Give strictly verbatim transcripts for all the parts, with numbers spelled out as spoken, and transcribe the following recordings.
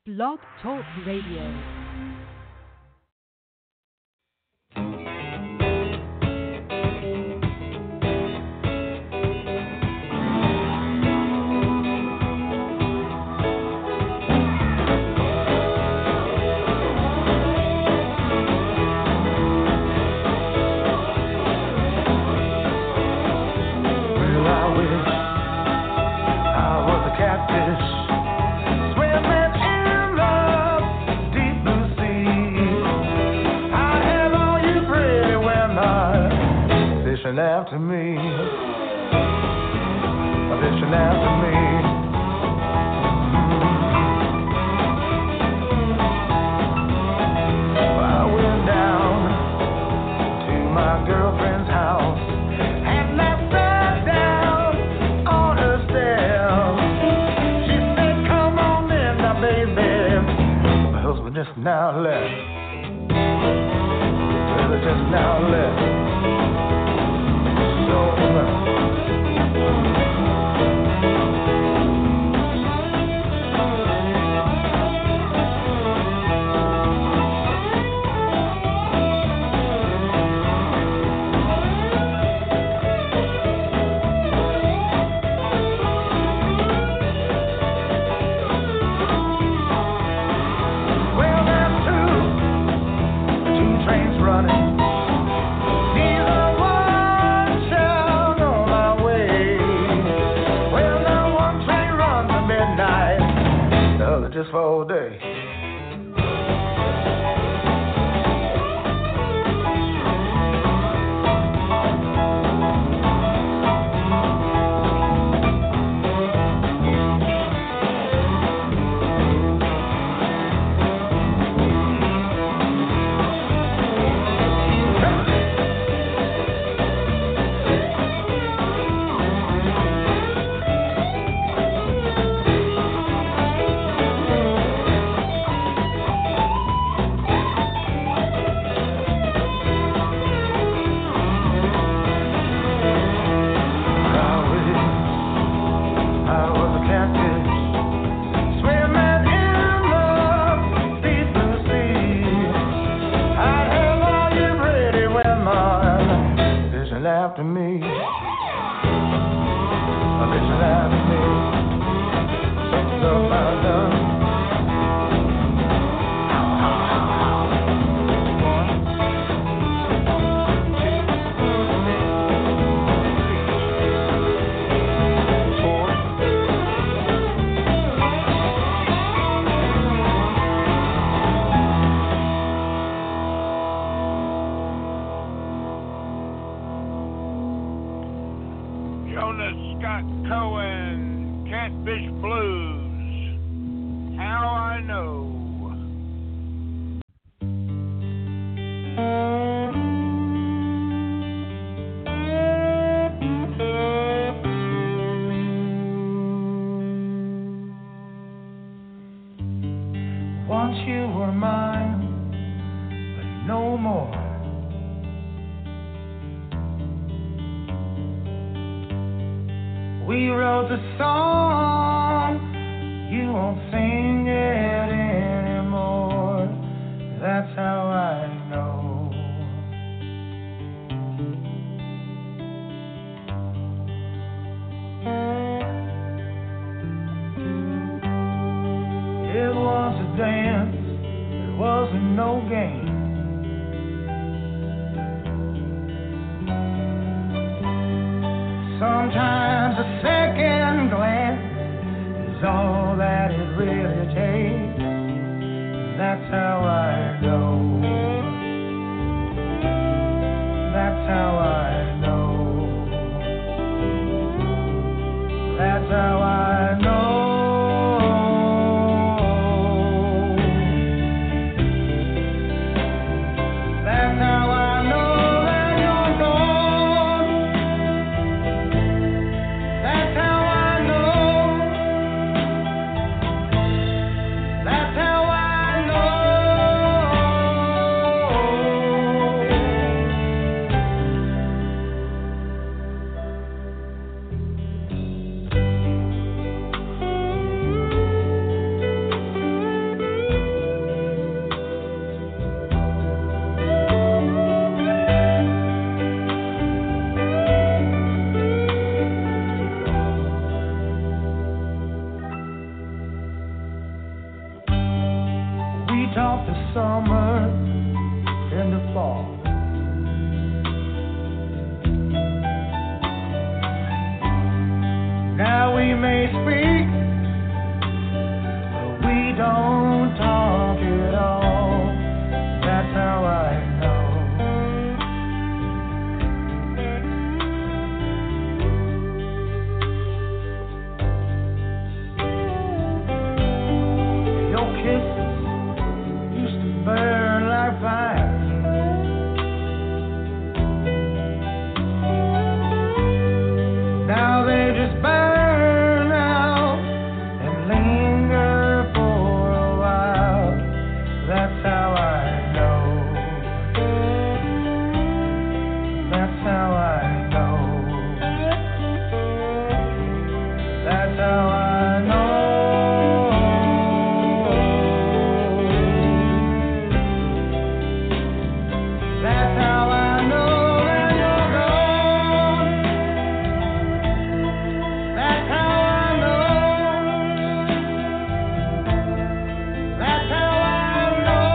Blog Talk Radio. After me, listen after me. Well, I went down to my girlfriend's house and I sat down on her step. She said, "Come on in now, baby." My husband just now left. Well, just now left. Just for all day. After me, listen after me, something's up my done. talked to summer into fall. Now we may speak, but we don't talk at all. That's how I know. Your kisses used to burn like fire. Now they just burn out and linger for a while. That's how I know. That's how I know. That's how I know. That's how I know that you're gone. That's how I know. That's how I know.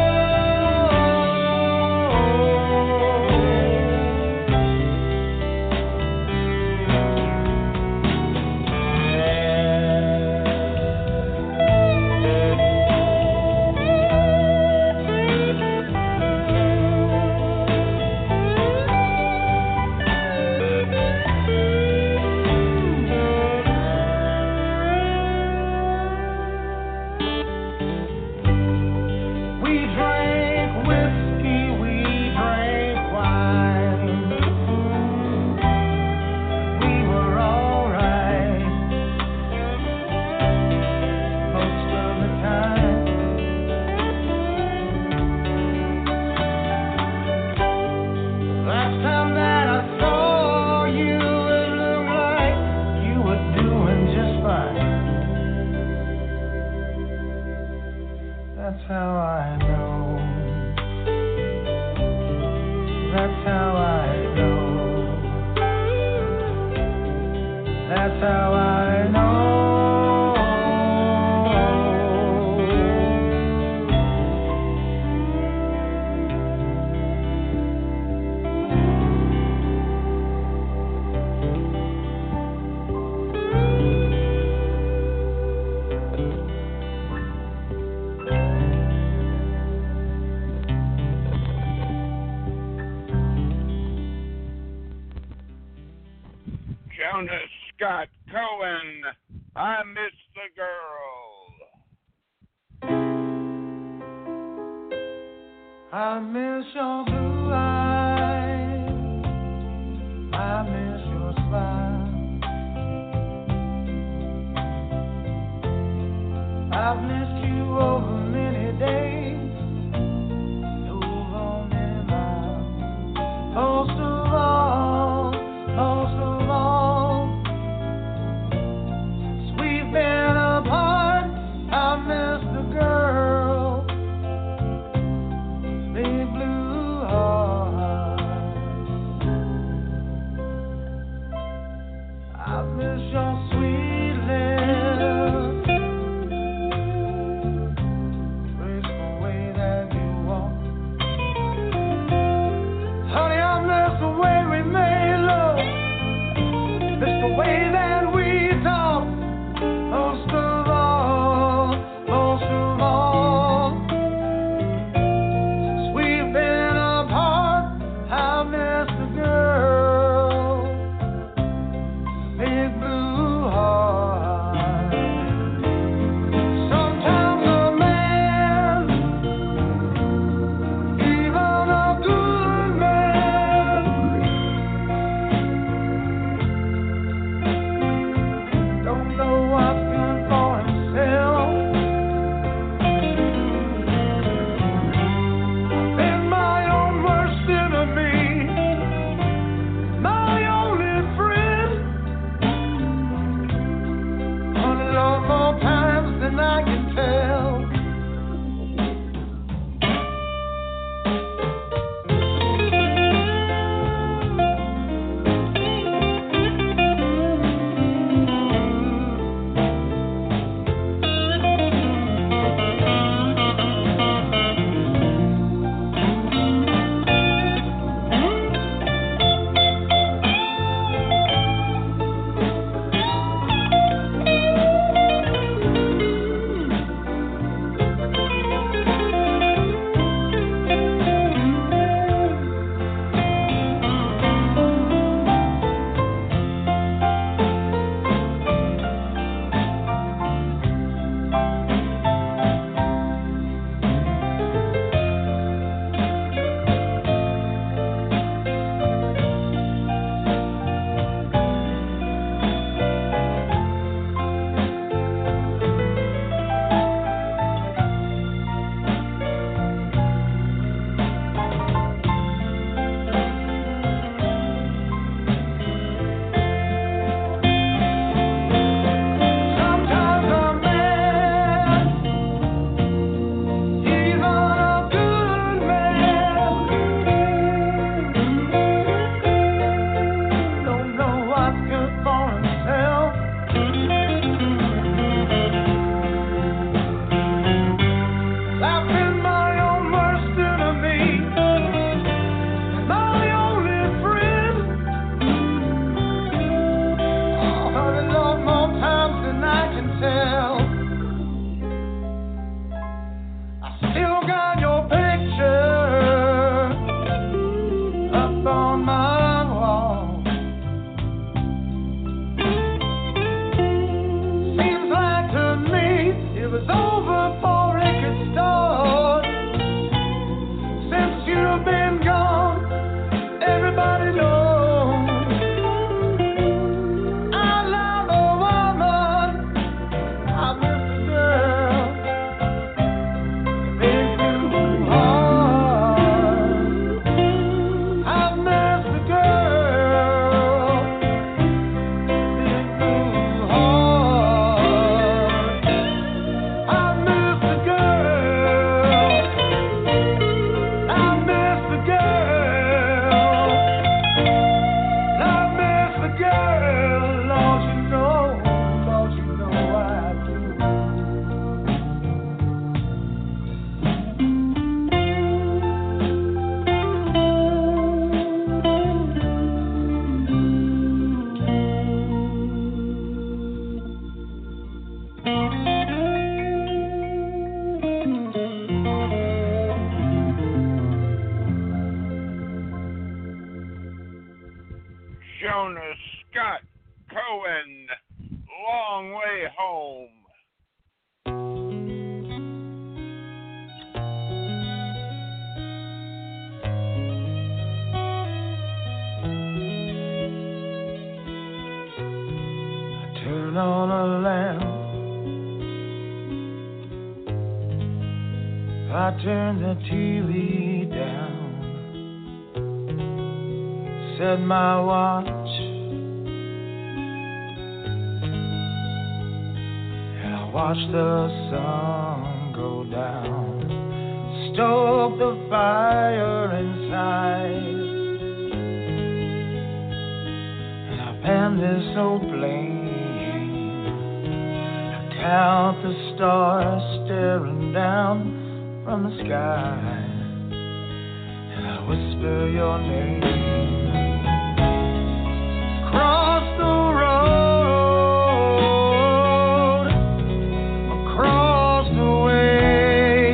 We drank whiskey, we drank wine. We were alright most of the time. Last time that I saw you, it looked like you were doing just fine. That's how I know. That's how I know. That's how I know. Jonas Scott Cohen, I Miss the Girl. I miss your blue eyes. I miss your smile. I've missed you over many days, over many miles. Most of all, most of all, since we've been apart, I miss the girl, big blue heart. I miss your sweet lips, graceful way on a lamp. I turned the T V down, set my watch, and I watched the sun go down. Stoke the fire inside, and I penned this old flame. I count the stars staring down from the sky, and I whisper your name. Across the road, across the way,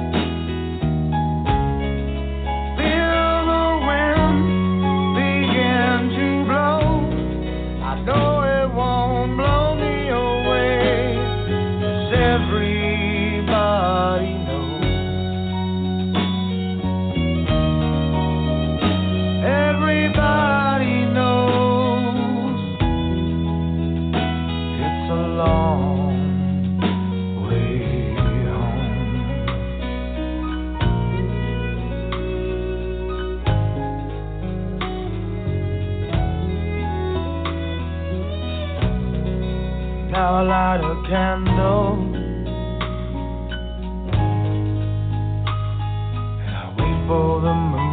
feel the wind begin to blow. I know it won't blow me away, 'cause everybody Everybody knows it's a long way home. Now I light a candle and I wait for the moon.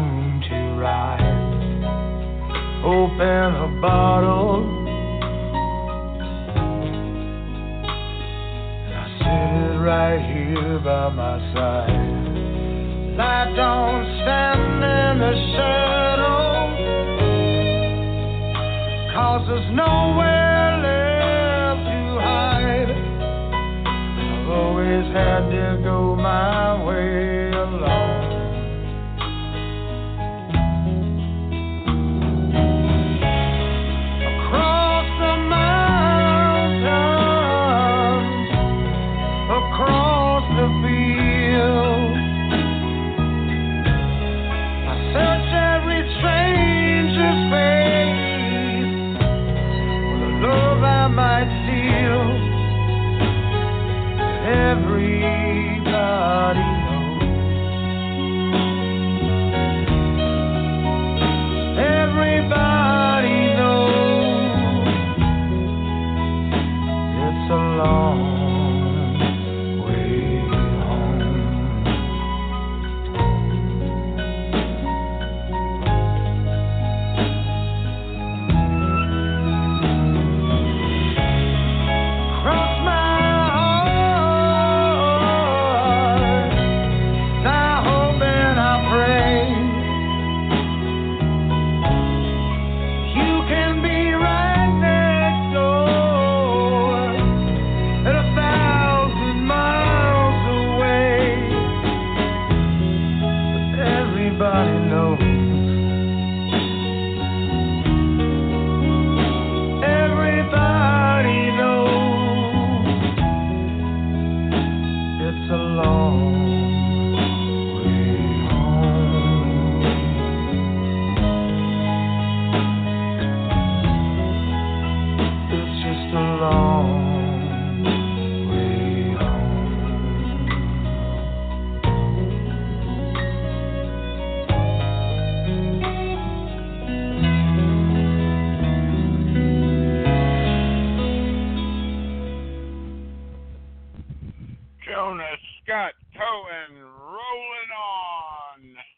Open a bottle and I set it right here by my side. Light don't stand in the shadow, 'cause there's nowhere left to hide. I've always had to go my way alone. Everybody knows, everybody knows it's a long way home. Cross my Jonas Scott Cohen rolling on.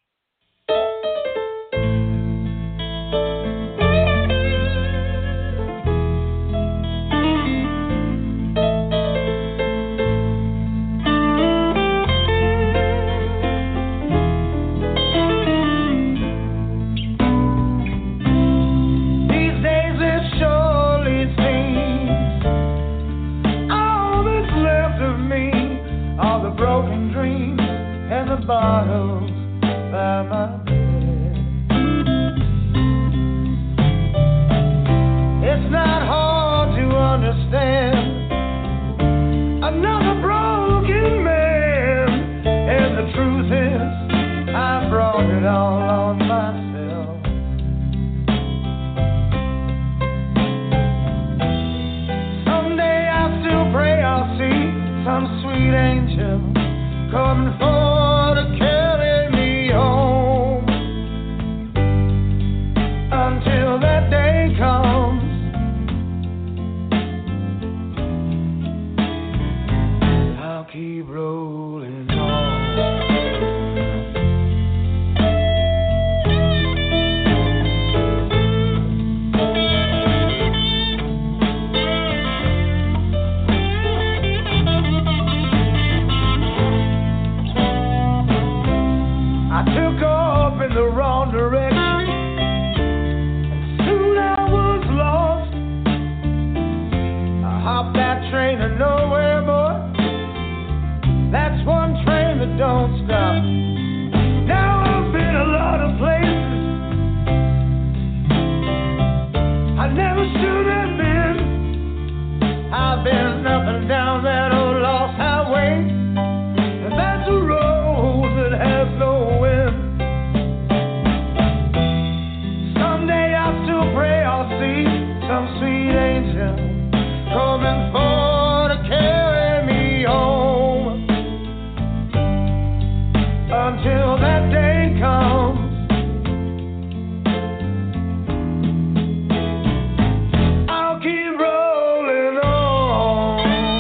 These days it surely seems all that's left of me are the broken dreams and the bottles by my bed. It's not hard to understand another broken man, and the truth is I brought it all on myself. sweet angel coming for to carry me home. Until that day comes, I'll keep rolling on. I took off in the wrong direction, and soon I was lost. I hopped that train to nowhere, boy. That's one train that don't stop. Now I've been a lot of places I never should have been. I've been up and down that old lost highway, and that's a road that has no end. Someday I'll still pray I'll see some sweet angel coming for to carry me home. Until that day comes, I'll keep rolling on.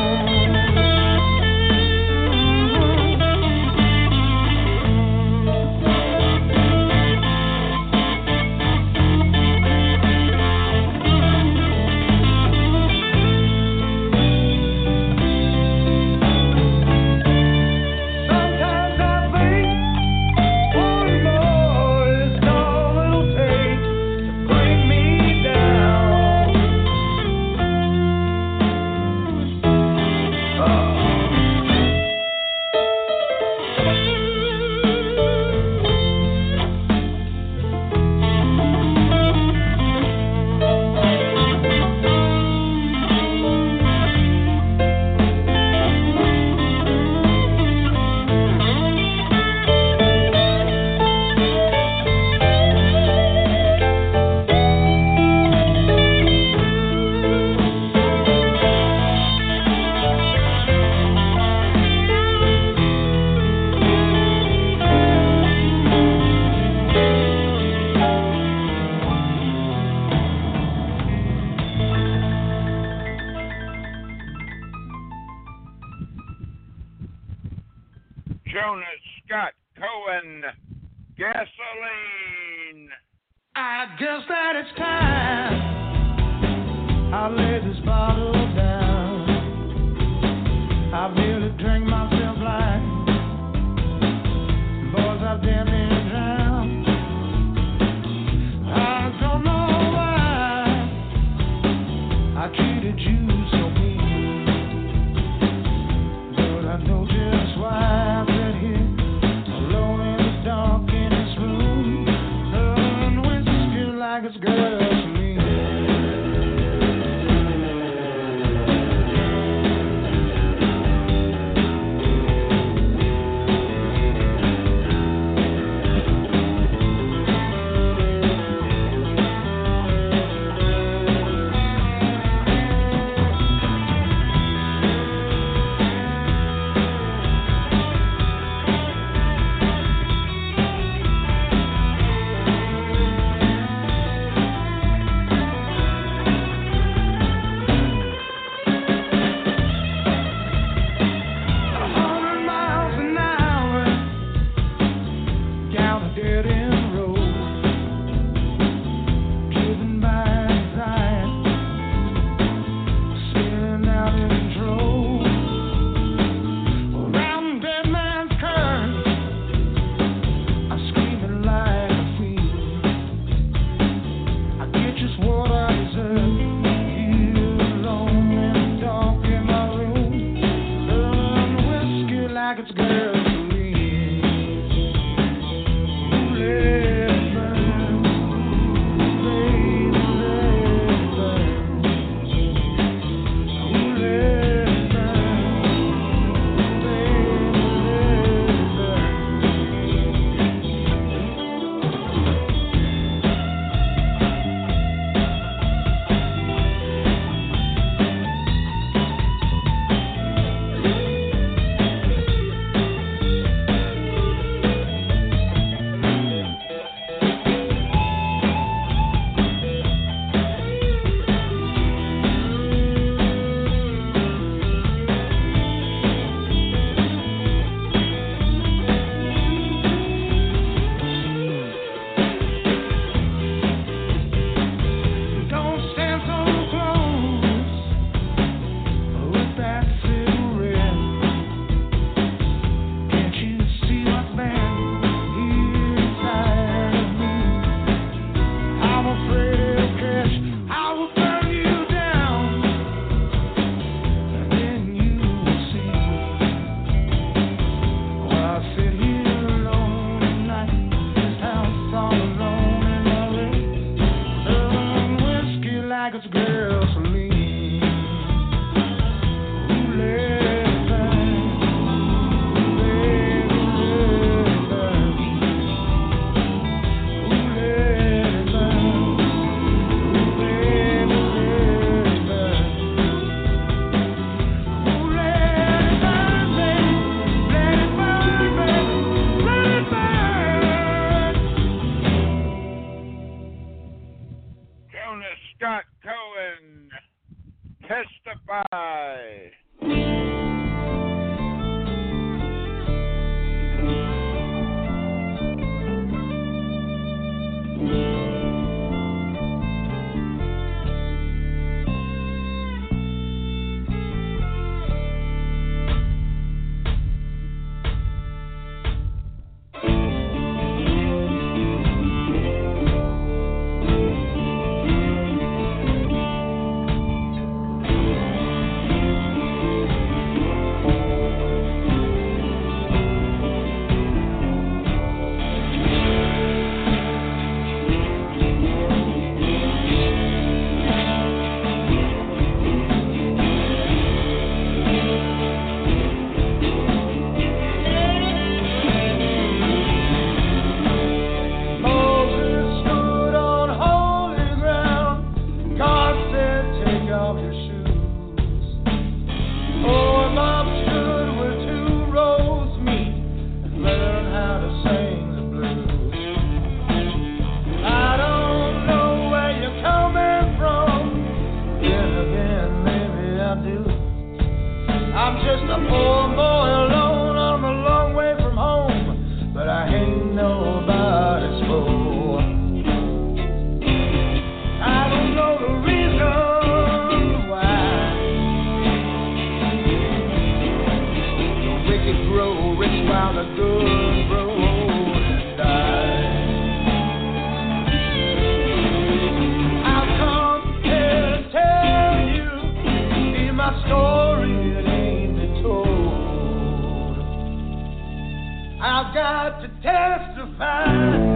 Sometimes I think one more is all it'll take to bring me down. Oh. Jonas Scott Cohen, Gasoline. I guess that it's time I lay this bottle down. I really drank myself blind. Boys, I've damn near drowned. I don't know why I treated you so mean, but I know just why I sat here alone in the dark in this room, and whiskey like it's good to me. wicked grow rich while the good grow old and die. I've come here to tell you, see my story, it ain't been told. I've got to testify.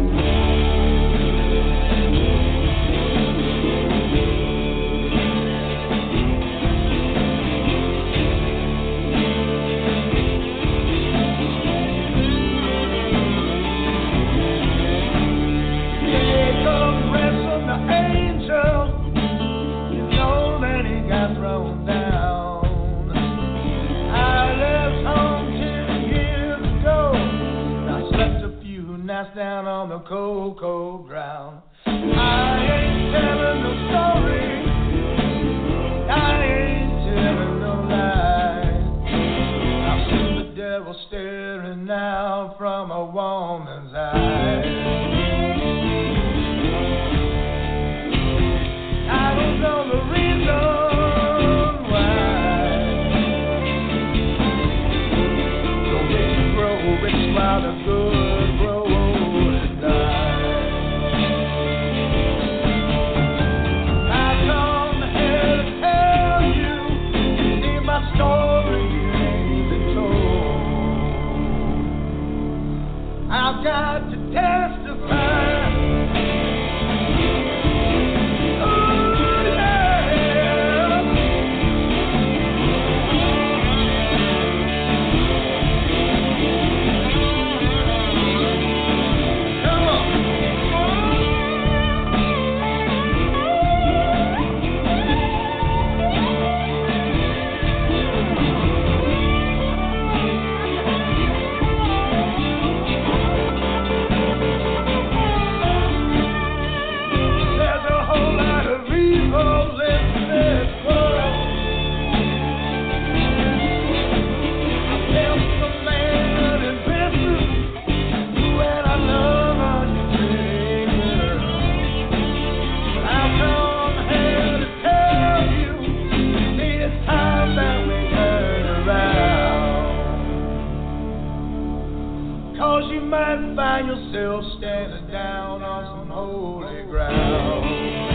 Down on the cold, cold ground. I ain't telling no story. I ain't telling no lies. I've seen the devil staring out from a woman's eyes. I don't know the reason why. So rich grow rich while the good grow. I've got to testify. Find yourself standing down on some holy ground.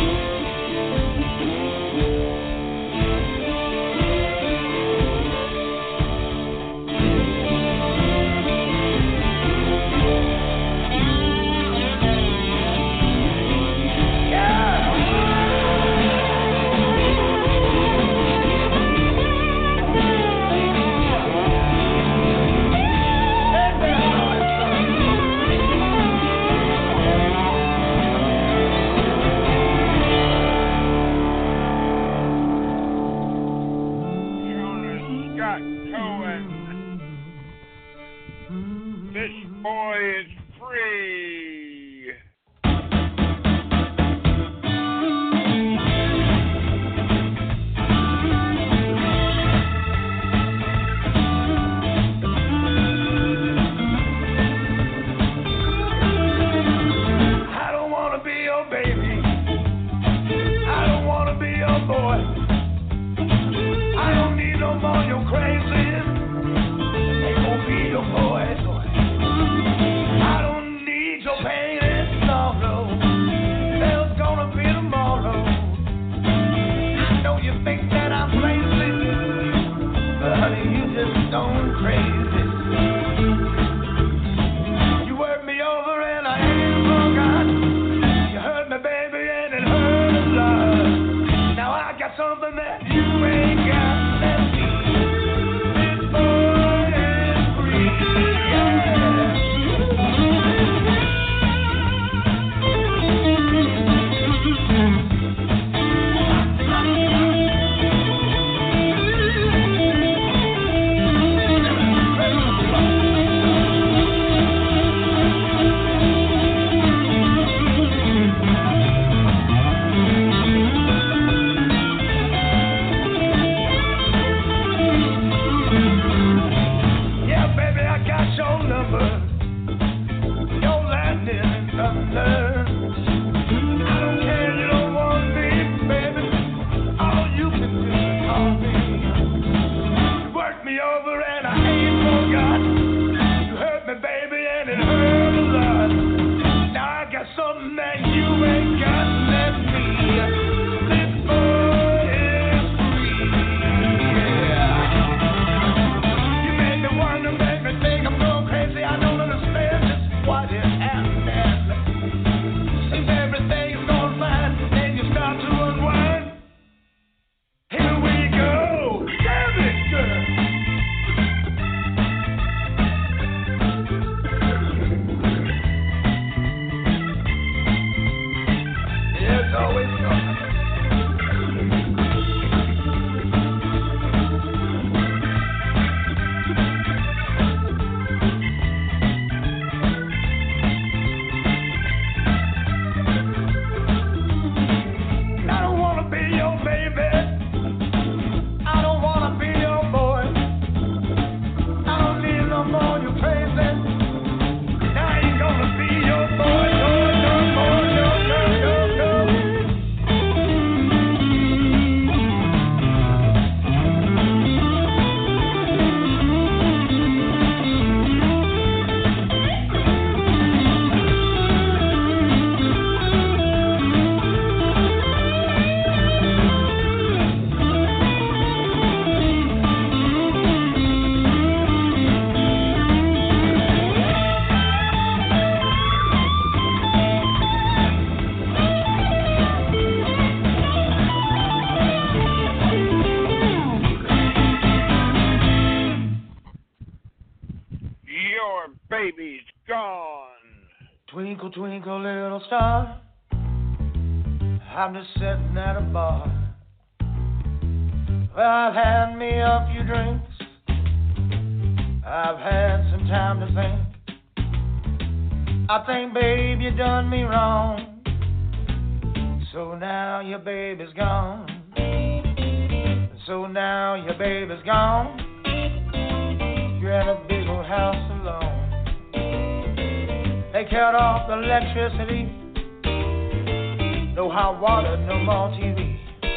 Boy is free. I don't want to be your baby. I don't want to be your boy. I don't need no more your crazy. Ain't gonna be your boy. I don't need your your baby's gone. Twinkle, twinkle, little star, I'm just sitting at a bar. Well, I've had me a few drinks, I've had some time to think. I think, babe, you done me wrong, so now your baby's gone. So now your baby's gone, you're in a big old house alone. They cut off the electricity, no hot water, no more T V.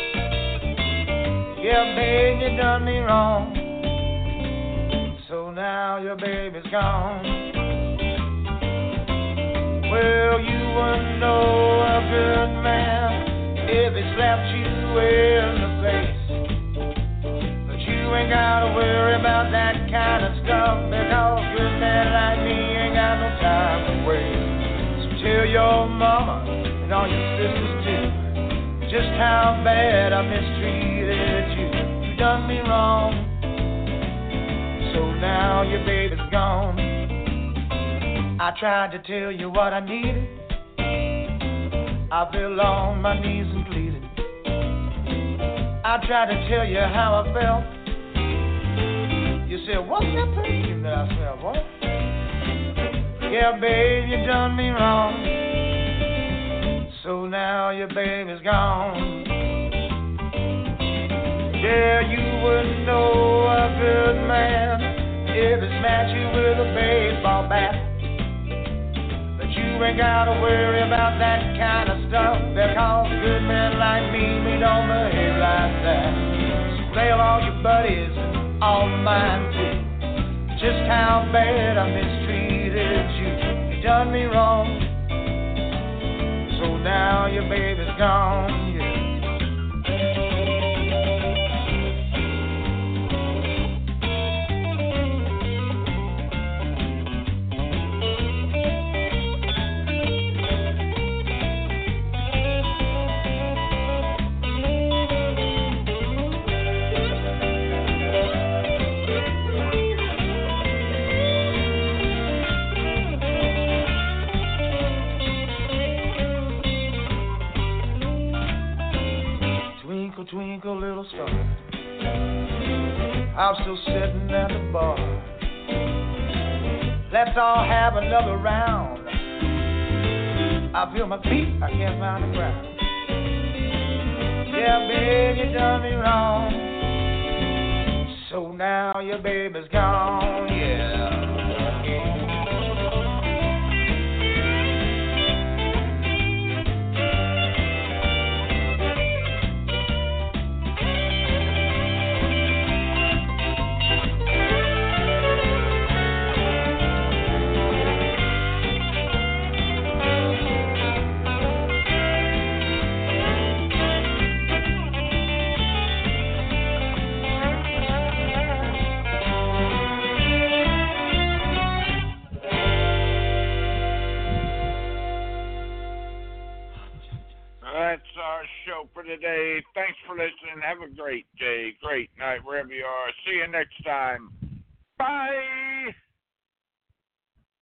Yeah, babe, you done me wrong, so now your baby's gone. Well, you wouldn't know a good man if he slapped you in the face. But you ain't gotta worry about that kind of stuff, because good men like me ain't got no time to waste. So tell your mama and all your sisters too just how bad I mistreated you. You done me wrong, so now your baby's gone. I tried to tell you what I needed, I fell on my knees and pleaded. I tried to tell you how I felt. You said, what's that perfume that I smell, boy? Yeah, babe, you done me wrong, so now your baby's gone. Yeah, you wouldn't know a good man if he smacked you with a baseball bat. You ain't gotta worry about that kind of stuff, because good men like me, we don't behave like that. So tell all your buddies, all mine too, just how bad I mistreated you. You done me wrong, so now your baby's gone, yeah. Twinkle, little star, I'm still sitting at the bar. Let's all have another round. I feel my feet, I can't find the ground. Yeah, babe, you done me wrong, so now your baby's gone, yeah. That's our show for today. Thanks for listening. Have a great day, great night, wherever you are. See you next time. Bye.